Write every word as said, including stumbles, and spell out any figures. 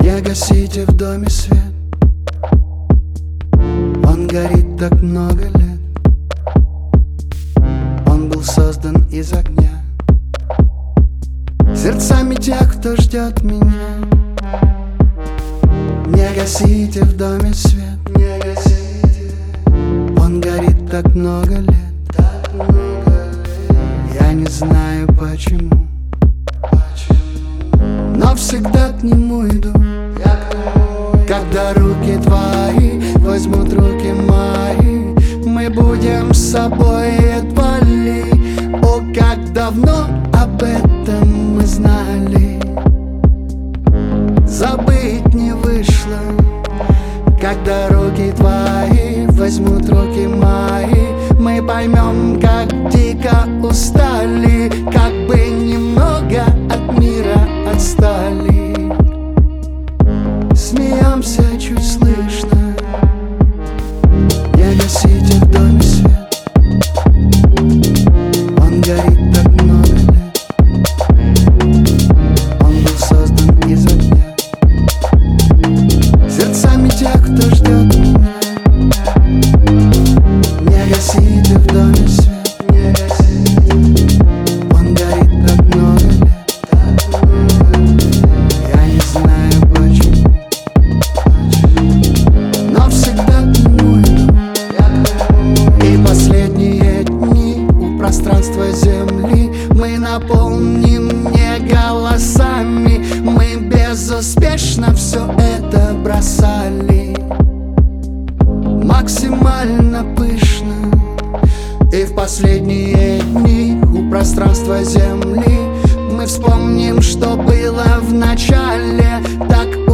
Не гасите в доме свет, он горит так много лет. Он был создан из огня, сердцами тех, кто ждет меня. Не гасите в доме свет, не гасите. Он горит так много лет, так много лет. Я не знаю почему, почему, но всегда к нему иду. Я к нему, когда руки твои возьмут руки мои, мы будем с собой отвали. О, как давно об этом мы знали, забыть не вышло. Когда руки твои возьмут руки мои, мы поймем, как дико устали, как бы немного от мира отстали. Смеемся чуть слышно. Не гасите в доме свет, он горит так много лет. Он был создан из огня, сердцами тех, кто ждет меня. Не гасите в доме свет, не гасите. Он горит так много лет, так много лет. Я не знаю почему, почему, но всегда к нему иду. И последние дни у пространства Земли мы наполним не голосами. Мы безуспешно все это бросали, максимально пышно. И в последние дни у пространства Земли мы вспомним, что было в начале. Так